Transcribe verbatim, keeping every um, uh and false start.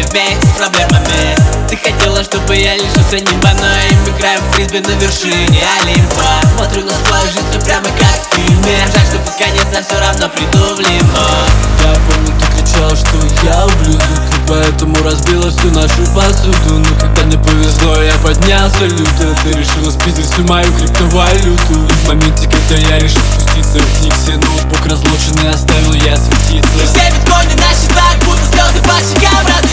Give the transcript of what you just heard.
вместе с проблемами. Ты хотела, чтобы я лишился неба, но им играем в фрисби на вершине Олимпа. Смотрю на свою жизнь прямо как в фильме. Жаль, что пока не знаю, все равно приду в лимо. Я помню, ты кричала, что я ублюдок, и поэтому разбила всю нашу посуду. Но когда мне повезло, я поднялся люто. Ты решила спиздить всю мою криптовалюту. И в моменте, когда я решил спуститься в Дикси, ноутбук разлоченный оставил я светиться. Все биткоины на счетах, будто слезы по щекам.